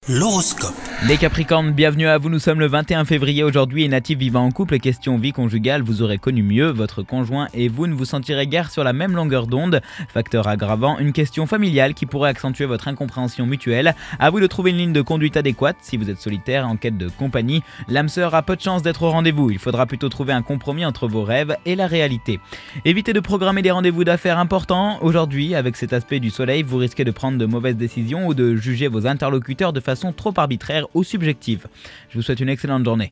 L'horoscope. Les Capricornes, bienvenue à vous, nous sommes le 21 février aujourd'hui et natifs vivant en couple, question vie conjugale, vous aurez connu mieux votre conjoint et vous ne vous sentirez guère sur la même longueur d'onde. Facteur aggravant, une question familiale qui pourrait accentuer votre incompréhension mutuelle. À vous de trouver une ligne de conduite adéquate si vous êtes solitaire en quête de compagnie. L'âme sœur a peu de chance d'être au rendez-vous, il faudra plutôt trouver un compromis entre vos rêves et la réalité. Évitez de programmer des rendez-vous d'affaires importants. Aujourd'hui, avec cet aspect du soleil, vous risquez de prendre de mauvaises décisions ou de juger vos interlocuteurs de façon trop arbitraire ou subjective. Je vous souhaite une excellente journée.